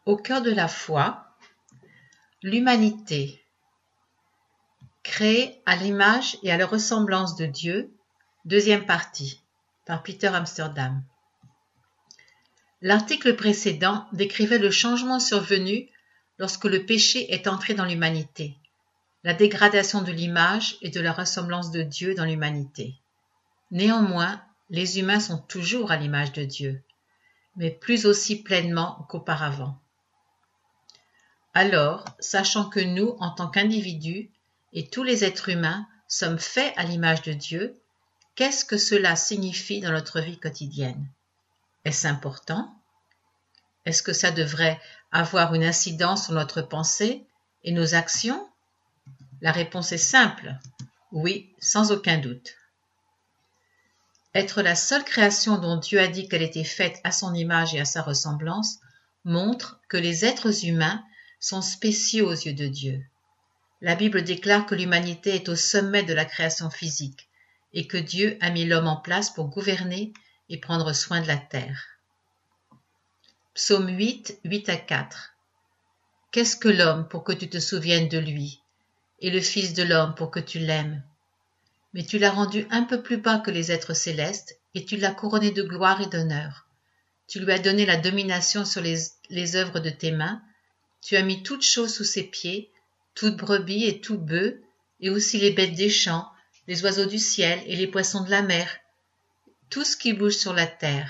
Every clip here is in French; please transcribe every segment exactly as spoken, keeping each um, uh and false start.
Au cœur de la foi, l'humanité, créée à l'image et à la ressemblance de Dieu, deuxième partie, par Peter Amsterdam. L'article précédent décrivait le changement survenu lorsque le péché est entré dans l'humanité, la dégradation de l'image et de la ressemblance de Dieu dans l'humanité. Néanmoins, les humains sont toujours à l'image de Dieu, mais plus aussi pleinement qu'auparavant. Alors, sachant que nous, en tant qu'individus, et tous les êtres humains, sommes faits à l'image de Dieu, qu'est-ce que cela signifie dans notre vie quotidienne? Est-ce important? Est-ce que ça devrait avoir une incidence sur notre pensée et nos actions? La réponse est simple, oui, sans aucun doute. Être la seule création dont Dieu a dit qu'elle était faite à son image et à sa ressemblance montre que les êtres humains sont spéciaux aux yeux de Dieu. La Bible déclare que l'humanité est au sommet de la création physique et que Dieu a mis l'homme en place pour gouverner et prendre soin de la terre. Psaume huit, huit à quatre. Qu'est-ce que l'homme pour que tu te souviennes de lui, et le Fils de l'homme pour que tu l'aimes? Mais tu l'as rendu un peu plus bas que les êtres célestes, et tu l'as couronné de gloire et d'honneur. Tu lui as donné la domination sur les, les œuvres de tes mains, tu as mis toutes choses sous ses pieds, toute brebis et tout bœuf, et aussi les bêtes des champs, les oiseaux du ciel et les poissons de la mer, tout ce qui bouge sur la terre.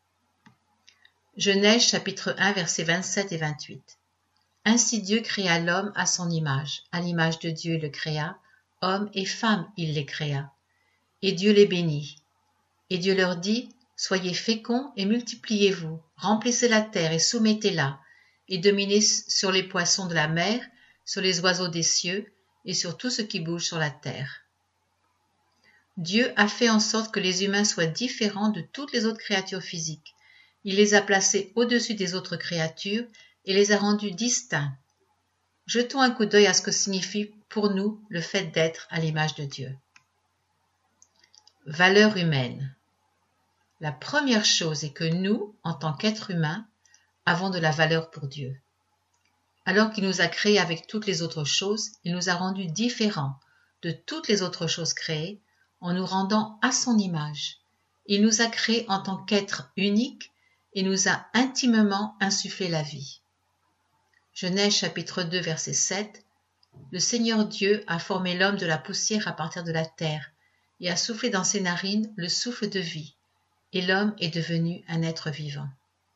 Genèse chapitre un versets vingt-sept et vingt-huit. Ainsi Dieu créa l'homme à son image, à l'image de Dieu il le créa, hommes et femmes il les créa. Et Dieu les bénit. Et Dieu leur dit, soyez féconds et multipliez-vous, remplissez la terre et soumettez-la, et dominez sur les poissons de la mer, sur les oiseaux des cieux, et sur tout ce qui bouge sur la terre. Dieu a fait en sorte que les humains soient différents de toutes les autres créatures physiques. Il les a placés au-dessus des autres créatures et les a rendus distincts. Jetons un coup d'œil à ce que signifie pour nous le fait d'être à l'image de Dieu. Valeur humaine. La première chose est que nous, en tant qu'êtres humains, avons de la valeur pour Dieu. Alors qu'il nous a créés avec toutes les autres choses, il nous a rendus différents de toutes les autres choses créées en nous rendant à son image. Il nous a créés en tant qu'êtres uniques et nous a intimement insufflé la vie. Genèse chapitre deux verset sept. Le Seigneur Dieu a formé l'homme de la poussière à partir de la terre et a soufflé dans ses narines le souffle de vie, et l'homme est devenu un être vivant.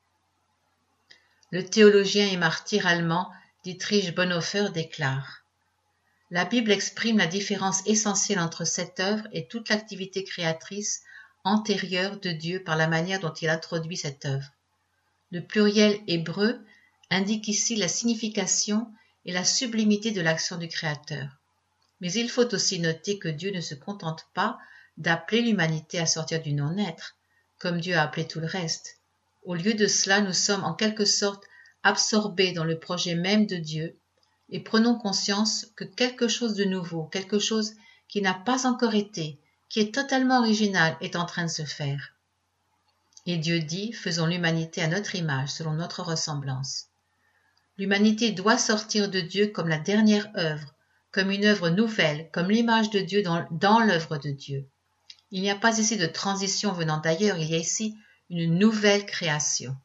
Le théologien et martyr allemand Dietrich Bonhoeffer déclare: La Bible exprime la différence essentielle entre cette œuvre et toute l'activité créatrice antérieure de Dieu par la manière dont il introduit cette œuvre. Le pluriel hébreu indique ici la signification et la sublimité de l'action du Créateur. Mais il faut aussi noter que Dieu ne se contente pas d'appeler l'humanité à sortir du non-être, comme Dieu a appelé tout le reste. Au lieu de cela, nous sommes en quelque sorte absorbés dans le projet même de Dieu et prenons conscience que quelque chose de nouveau, quelque chose qui n'a pas encore été, qui est totalement original, est en train de se faire. Et Dieu dit, faisons l'humanité à notre image, selon notre ressemblance. L'humanité doit sortir de Dieu comme la dernière œuvre, comme une œuvre nouvelle, comme l'image de Dieu dans, dans l'œuvre de Dieu. Il n'y a pas ici de transition venant d'ailleurs, il y a ici une nouvelle création.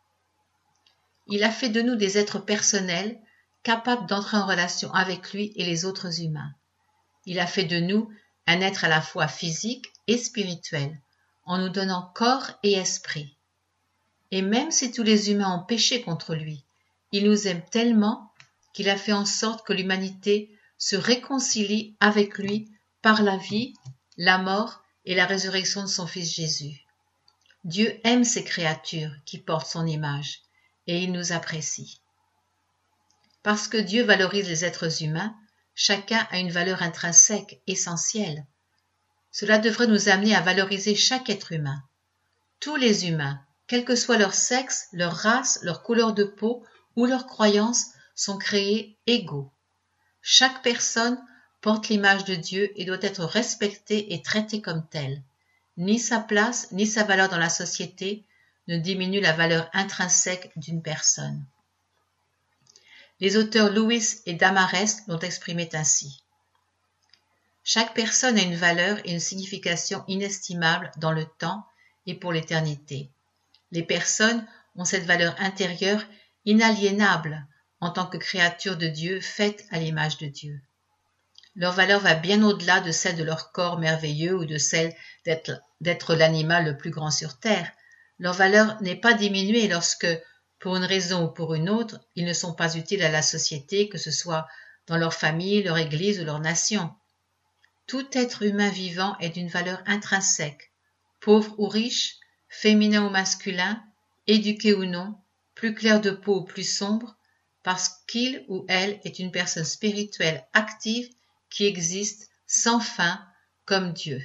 Il a fait de nous des êtres personnels, capables d'entrer en relation avec lui et les autres humains. Il a fait de nous un être à la fois physique et spirituel, en nous donnant corps et esprit. Et même si tous les humains ont péché contre lui, il nous aime tellement qu'il a fait en sorte que l'humanité se réconcilie avec lui par la vie, la mort et la résurrection de son Fils Jésus. Dieu aime ses créatures qui portent son image et il nous apprécie. Parce que Dieu valorise les êtres humains, chacun a une valeur intrinsèque, essentielle. Cela devrait nous amener à valoriser chaque être humain. Tous les humains, quel que soit leur sexe, leur race, leur couleur de peau ou leurs croyances, sont créés égaux. Chaque personne porte l'image de Dieu et doit être respectée et traitée comme telle. Ni sa place, ni sa valeur dans la société ne diminuent la valeur intrinsèque d'une personne. Les auteurs Lewis et Damarest l'ont exprimé ainsi. Chaque personne a une valeur et une signification inestimables dans le temps et pour l'éternité. Les personnes ont cette valeur intérieure inaliénable en tant que créatures de Dieu faites à l'image de Dieu. Leur valeur va bien au-delà de celle de leur corps merveilleux ou de celle d'être, d'être l'animal le plus grand sur terre. Leur valeur n'est pas diminuée lorsque, pour une raison ou pour une autre, ils ne sont pas utiles à la société, que ce soit dans leur famille, leur église ou leur nation. Tout être humain vivant est d'une valeur intrinsèque, pauvre ou riche, féminin ou masculin, éduqué ou non, plus clair de peau ou plus sombre, parce qu'il ou elle est une personne spirituelle active qui existe sans fin comme Dieu.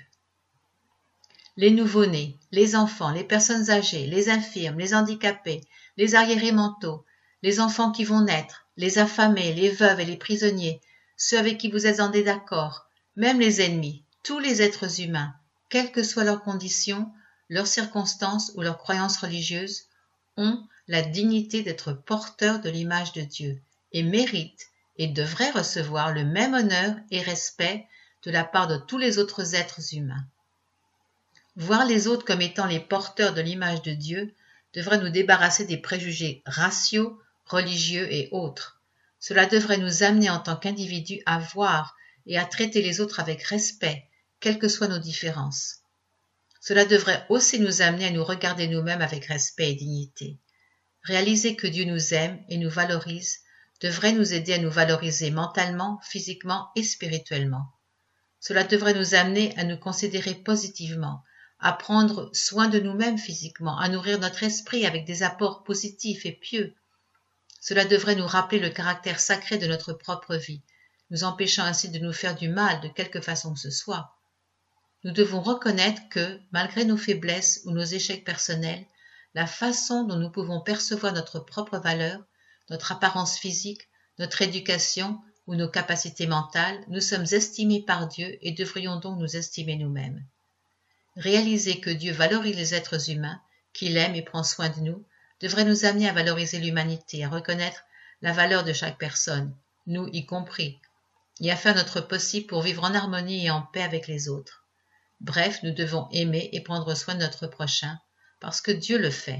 Les nouveau-nés, les enfants, les personnes âgées, les infirmes, les handicapés, les arriérés mentaux, les enfants qui vont naître, les affamés, les veuves et les prisonniers, ceux avec qui vous êtes en désaccord, même les ennemis, tous les êtres humains, quelles que soient leurs conditions, leurs circonstances ou leurs croyances religieuses, ont la dignité d'être porteurs de l'image de Dieu et méritent et devraient recevoir le même honneur et respect de la part de tous les autres êtres humains. Voir les autres comme étant les porteurs de l'image de Dieu devrait nous débarrasser des préjugés raciaux, religieux et autres. Cela devrait nous amener en tant qu'individus à voir et à traiter les autres avec respect, quelles que soient nos différences. Cela devrait aussi nous amener à nous regarder nous-mêmes avec respect et dignité. Réaliser que Dieu nous aime et nous valorise devrait nous aider à nous valoriser mentalement, physiquement et spirituellement. Cela devrait nous amener à nous considérer positivement, à prendre soin de nous-mêmes physiquement, à nourrir notre esprit avec des apports positifs et pieux. Cela devrait nous rappeler le caractère sacré de notre propre vie, nous empêchant ainsi de nous faire du mal de quelque façon que ce soit. Nous devons reconnaître que, malgré nos faiblesses ou nos échecs personnels, la façon dont nous pouvons percevoir notre propre valeur, notre apparence physique, notre éducation ou nos capacités mentales, nous sommes estimés par Dieu et devrions donc nous estimer nous-mêmes. Réaliser que Dieu valorise les êtres humains, qu'il aime et prend soin de nous, devrait nous amener à valoriser l'humanité, à reconnaître la valeur de chaque personne, nous y compris, et à faire notre possible pour vivre en harmonie et en paix avec les autres. Bref, nous devons aimer et prendre soin de notre prochain, parce que Dieu le fait.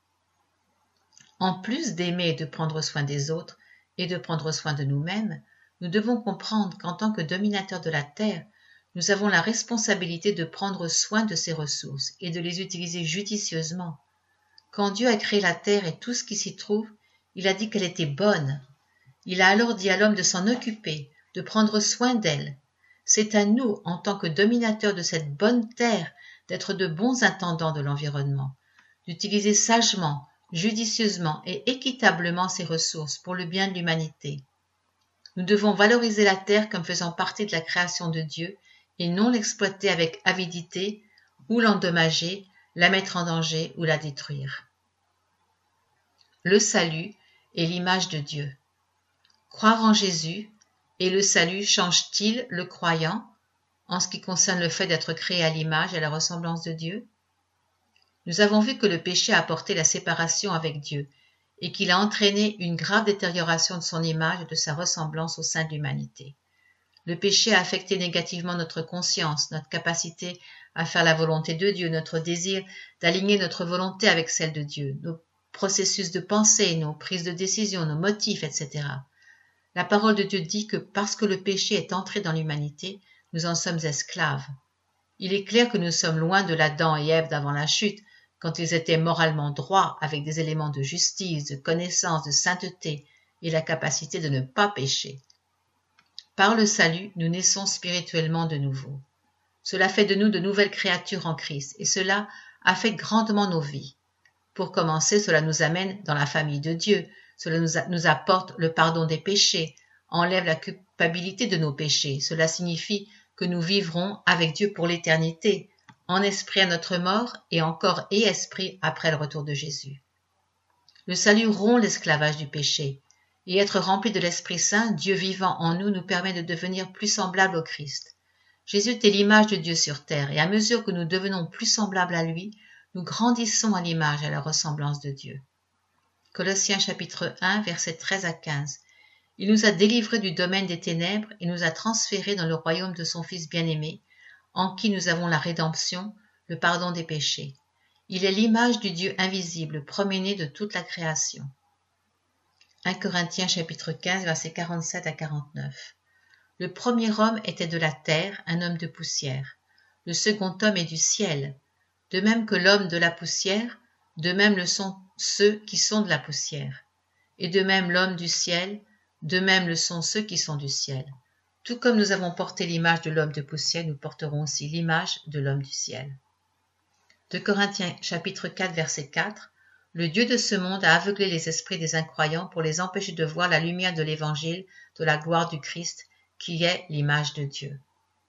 En plus d'aimer et de prendre soin des autres, et de prendre soin de nous-mêmes, nous devons comprendre qu'en tant que dominateurs de la terre, nous avons la responsabilité de prendre soin de ces ressources et de les utiliser judicieusement. Quand Dieu a créé la terre et tout ce qui s'y trouve, il a dit qu'elle était bonne. Il a alors dit à l'homme de s'en occuper, de prendre soin d'elle. C'est à nous, en tant que dominateurs de cette bonne terre, d'être de bons intendants de l'environnement, d'utiliser sagement, judicieusement et équitablement ces ressources pour le bien de l'humanité. Nous devons valoriser la terre comme faisant partie de la création de Dieu et non l'exploiter avec avidité ou l'endommager, la mettre en danger ou la détruire. Le salut est l'image de Dieu. Croire en Jésus et le salut change-t-il le croyant en ce qui concerne le fait d'être créé à l'image et à la ressemblance de Dieu? Nous avons vu que le péché a apporté la séparation avec Dieu et qu'il a entraîné une grave détérioration de son image et de sa ressemblance au sein de l'humanité. Le péché a affecté négativement notre conscience, notre capacité à faire la volonté de Dieu, notre désir d'aligner notre volonté avec celle de Dieu, nos processus de pensée, nos prises de décision, nos motifs, et cetera. La parole de Dieu dit que parce que le péché est entré dans l'humanité, nous en sommes esclaves. Il est clair que nous sommes loin de l'Adam et Ève d'avant la chute, quand ils étaient moralement droits, avec des éléments de justice, de connaissance, de sainteté et la capacité de ne pas pécher. Par le salut, nous naissons spirituellement de nouveau. Cela fait de nous de nouvelles créatures en Christ et cela affecte grandement nos vies. Pour commencer, cela nous amène dans la famille de Dieu, cela nous, a, nous apporte le pardon des péchés, enlève la culpabilité de nos péchés. Cela signifie que nous vivrons avec Dieu pour l'éternité, en esprit à notre mort et en corps et esprit après le retour de Jésus. Le salut rompt l'esclavage du péché. Et être rempli de l'Esprit Saint, Dieu vivant en nous, nous permet de devenir plus semblables au Christ. Jésus est l'image de Dieu sur terre, et à mesure que nous devenons plus semblables à lui, nous grandissons à l'image et à la ressemblance de Dieu. Colossiens chapitre un, versets treize à quinze. Il nous a délivrés du domaine des ténèbres et nous a transférés dans le royaume de son Fils bien-aimé, en qui nous avons la rédemption, le pardon des péchés. Il est l'image du Dieu invisible, premier-né de toute la création. un Corinthiens chapitre quinze, versets quarante-sept à quarante-neuf. Le premier homme était de la terre, un homme de poussière. Le second homme est du ciel. De même que l'homme de la poussière, de même le sont ceux qui sont de la poussière. Et de même l'homme du ciel, de même le sont ceux qui sont du ciel. Tout comme nous avons porté l'image de l'homme de poussière, nous porterons aussi l'image de l'homme du ciel. deux Corinthiens chapitre quatre, verset quatre. Le Dieu de ce monde a aveuglé les esprits des incroyants pour les empêcher de voir la lumière de l'évangile de la gloire du Christ, qui est l'image de Dieu.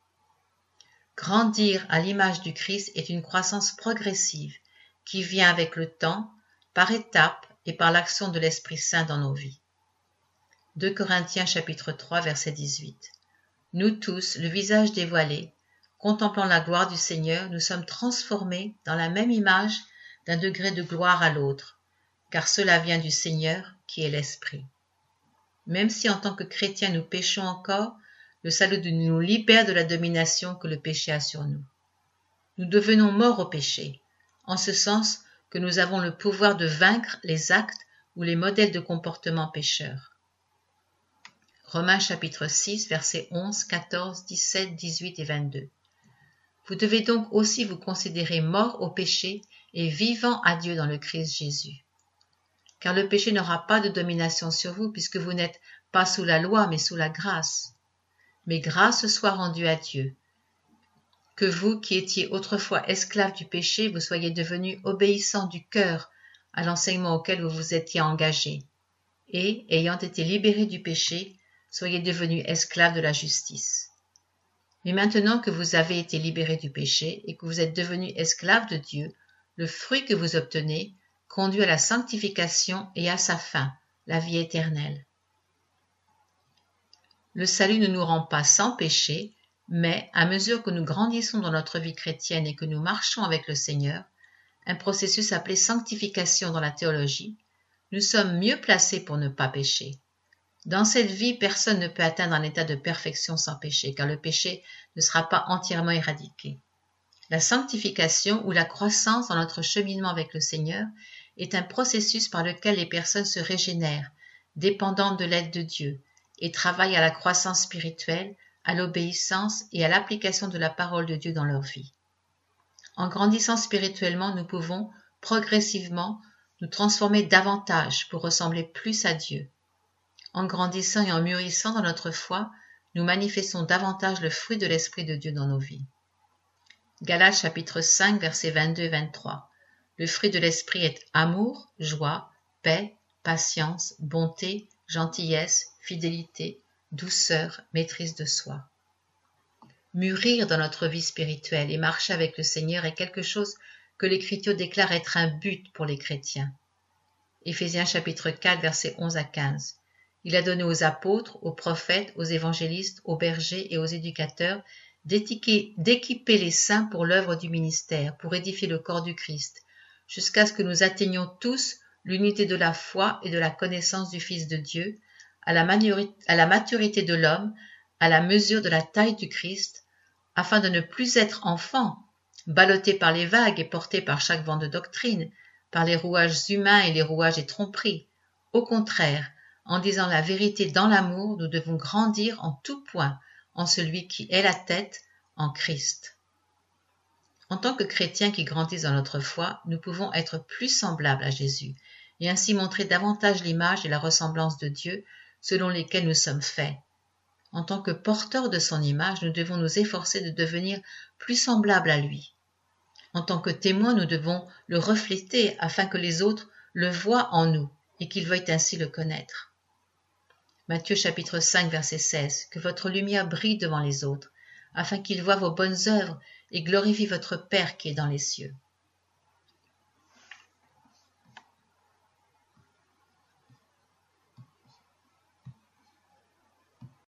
Grandir à l'image du Christ est une croissance progressive qui vient avec le temps, par étapes et par l'action de l'Esprit Saint dans nos vies. deux Corinthiens chapitre trois, verset dix-huit. Nous tous, le visage dévoilé, contemplant la gloire du Seigneur, nous sommes transformés dans la même image d'un degré de gloire à l'autre, car cela vient du Seigneur qui est l'Esprit. Même si en tant que chrétiens nous péchons encore, le salut nous libère de la domination que le péché a sur nous. Nous devenons morts au péché, en ce sens que nous avons le pouvoir de vaincre les actes ou les modèles de comportement pécheurs. Romains chapitre six, versets onze, quatorze, dix-sept, dix-huit et vingt-deux. Vous devez donc aussi vous considérer morts au péché et vivants à Dieu dans le Christ Jésus. Car le péché n'aura pas de domination sur vous puisque vous n'êtes pas sous la loi mais sous la grâce. Mais grâce soit rendue à Dieu. Que vous qui étiez autrefois esclaves du péché, vous soyez devenus obéissants du cœur à l'enseignement auquel vous vous étiez engagés. Et, ayant été libérés du péché, soyez devenus esclaves de la justice. Mais maintenant que vous avez été libérés du péché et que vous êtes devenus esclaves de Dieu, le fruit que vous obtenez conduit à la sanctification et à sa fin, la vie éternelle. Le salut ne nous rend pas sans péché, mais à mesure que nous grandissons dans notre vie chrétienne et que nous marchons avec le Seigneur, un processus appelé sanctification dans la théologie, nous sommes mieux placés pour ne pas pécher. Dans cette vie, personne ne peut atteindre un état de perfection sans péché, car le péché ne sera pas entièrement éradiqué. La sanctification ou la croissance dans notre cheminement avec le Seigneur est un processus par lequel les personnes se régénèrent, dépendantes de l'aide de Dieu, et travaillent à la croissance spirituelle, à l'obéissance et à l'application de la parole de Dieu dans leur vie. En grandissant spirituellement, nous pouvons, progressivement, nous transformer davantage pour ressembler plus à Dieu. En grandissant et en mûrissant dans notre foi, nous manifestons davantage le fruit de l'Esprit de Dieu dans nos vies. Galates chapitre cinq, versets vingt-deux et vingt-trois. Le fruit de l'Esprit est amour, joie, paix, patience, bonté, gentillesse, fidélité, douceur, maîtrise de soi. Mûrir dans notre vie spirituelle et marcher avec le Seigneur est quelque chose que l'Écriture déclare être un but pour les chrétiens. Éphésiens chapitre quatre, versets onze à quinze. Il a donné aux apôtres, aux prophètes, aux évangélistes, aux bergers et aux éducateurs d'équiper les saints pour l'œuvre du ministère, pour édifier le corps du Christ, jusqu'à ce que nous atteignions tous l'unité de la foi et de la connaissance du Fils de Dieu, à la, à la maturité de l'homme, à la mesure de la taille du Christ, afin de ne plus être enfants, ballottés par les vagues et portés par chaque vent de doctrine, par les rouages humains et les rouages des tromperies. Au contraire, en disant la vérité dans l'amour, nous devons grandir en tout point en celui qui est la tête, en Christ. En tant que chrétiens qui grandissent dans notre foi, nous pouvons être plus semblables à Jésus et ainsi montrer davantage l'image et la ressemblance de Dieu selon lesquelles nous sommes faits. En tant que porteurs de son image, nous devons nous efforcer de devenir plus semblables à lui. En tant que témoins, nous devons le refléter afin que les autres le voient en nous et qu'ils veuillent ainsi le connaître. Matthieu chapitre cinq, verset seize. Que votre lumière brille devant les autres, afin qu'ils voient vos bonnes œuvres et glorifient votre Père qui est dans les cieux.